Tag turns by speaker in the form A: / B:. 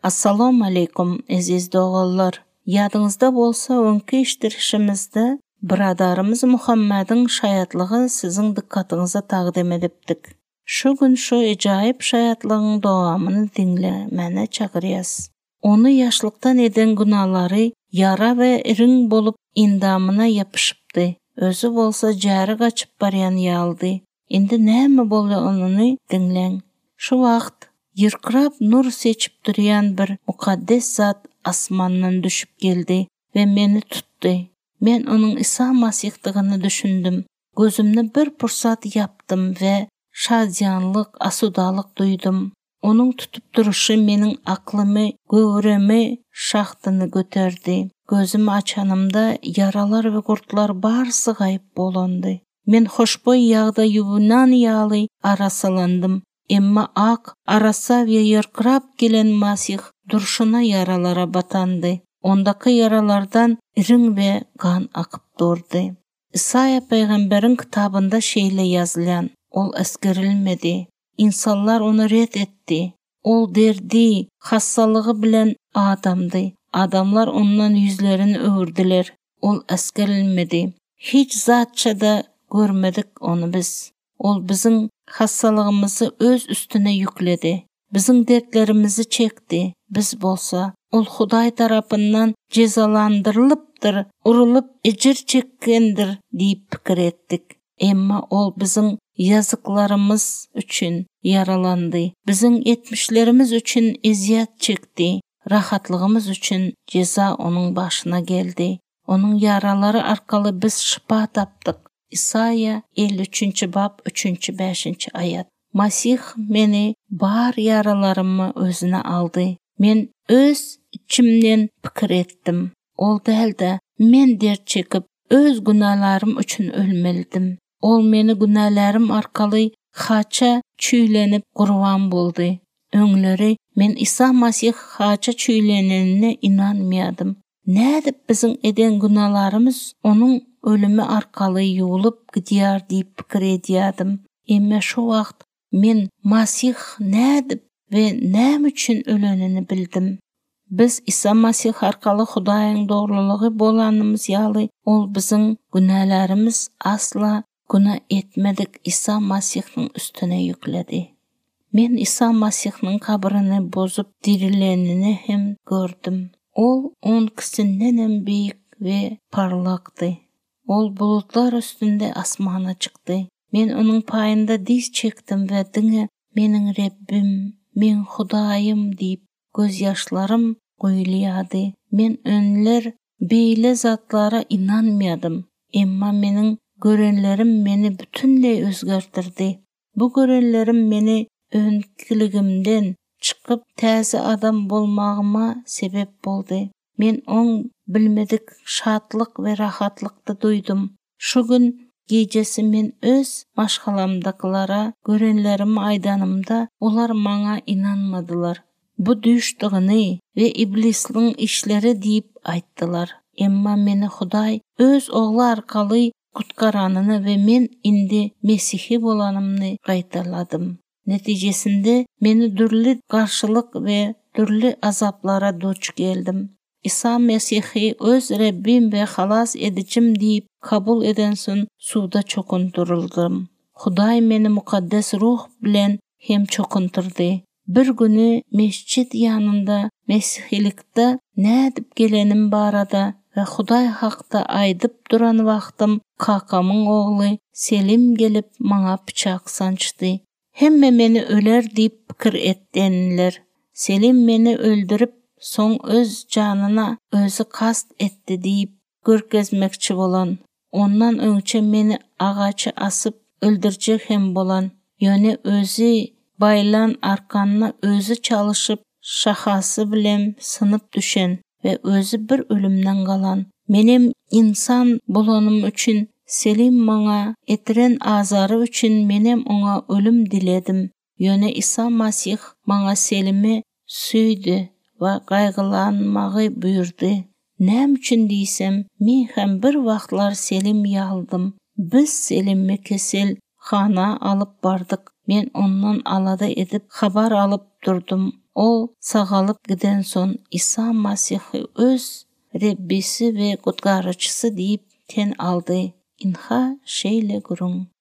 A: Assalamu alaikum, aziz doğullar. Yadыңızda bolsa, önkü iştirişimizde bradarımız Muhammed'in şayatlığı sizin dikkatinize taqdim edipdik. Şu gün şu ecayip şayatlığın doğamını dinlemene çağırıyız. Onu yaşlıktan eden günahları yara ve irin bolup indamına yapışıptı. Özü bolsa jari kaçıp barayan yaldı. Indi näme bolýar onu dinlen. Şu vaqt yırkırap nur seçip duruyan bir mukaddes zat asmandan düşüp geldi ve meni tuttu. Men onun İsa Masihligini düşündüm. Gözümni bir pursat yaptım ve şadyanlık, asudalık duydum. Onun tutup duruşu menin aklımı, gövremi şahtını götürdü. Gözümü açanımda yaralar ve kurtlar barsı gayip bolandı. Men hoşboy yağda yuvunan yağlı arasalandım. Emma ak, arasa ve yırkırap gelen Masih duruşuna yaralara batandı. Ondaki yaralardan irin ve kan akıp durdu. İsa'ya peygamberin kitabında şeyle yazılan, ol eskerilmedi. İnsanlar onu red etti. Ol derdi, hassalığı bilen adamdı. Adamlar ondan yüzlerini öğürdüler. Ol eskerilmedi. Hiç zatça da görmedik onu biz. Ol bizim hassalığımızı öz üstüne yükledi. Bizim dertlerimizi çekti. Biz bolsa, ol Huday tarafından cezalandırılıptır, urulup ecir çekkendir deyip fikir ettik. Emma ol bizim yazıklarımız üçün yaralandı. Bizim etmişlerimiz üçün eziyet çekti. Rahatlığımız üçün ceza onun başına geldi. Onun yaraları arkalı biz şifa taptık. İsa'ya 53. bab 3-5 ayet. Masih meni bar yaralarımı özüne aldı. Men öz içimden fikir ettim. Ol dälde men dert çekip öz günahlarım üçün ölmelidim. Ol meni günahlarım arkalı haça çüylenip qurban boldu. Öňleri men İsa Masih haça çüylenenine inanmayadım. Nädip bizim eden günahlarımız onun ölümü arkalı yuwulup gidýär diýip pikir edýärdim. Emma şu wagt men Masih nädip ve näme üçin ölenini bildim. Biz İsa Masih arkalı Hudaýyň dogrulygy bolanymız ýaly ol bizim günahlarımız asla günah etmedik İsa Masih'in üstüne yükledi. Men İsa Masih'in kabrini bozup dirilenini hem gördüm. Ol 10 kişiden hem büyük ve parlaktı. Ol bulutlar üstünde asmana çıktı. Men onun payında diz çektim ve dine menin Rabbim, men Hudaýym deyip göz yaşlarım goýulýady. Men önler beýle zatlara inanmayadım. Emma menin görenlerim meni bütünley özgertirdi. Bu görenlerim meni önkiligimden çıkıp täze adam bolmagyma sebep boldy. Men on bilmedik şatlyk ve rahatlykdy duydum. Şu gün gecesi men öz maşgalamdakylara görenlerimi aydanımda olar maňa inanmadylar. Bu düşdigini ve iblisliň işleri diýip aýtdylar. Emma meni Hudaý öz ogly arkaly kutkaranyny ve men indi Mesih'i bolanymny gaýtarladım. Netijesinde meni dürli garşylyk ve dürli azaplara duç geldim. İsa Mesih'i öz Rabbim ve halas edicim diýip kabul edensin suda çokunturuldum. Hudaý meni mukaddes ruh bilen hem çokunturdy. Bir günü mescid ýanynda Mesihlikde nädip gelenim barada ve Hudaý hakda aýdyp duran wagtym kakamyň ogly Selim gelip maňa pyçak sançdy. Hemme meni öler diýip pikir etdiler. Selim meni öldürüp soň öz janyna özü kast etdi diýip görkezmekçi bolan. Ondan öňçe meni agaçy asyp öldürjek hem bolan. Ýöne özü baylan arkanyna özü çalyşyp şahasy bilen synyp düşen ve özü bir ölümden galan. Menem insan bolanım üçün Selim maňa etiren azary üçün menem oňa ölüm diledim. Ýöne İsa Masih maňa Selimi süýdi we gaýgylanmagy buyurdy. Näme üçin diýsem, men hem bir wagtlar Selim ýaldym. Biz Selimmi kesel hana alıp bardyk. Men ondan alada edip habar alıp durdum. Ол сағалып гиден сон Иса Масихи өз Реббиси ве Кутгарычысы дейіп тен алды. Инха шейле гүрүң.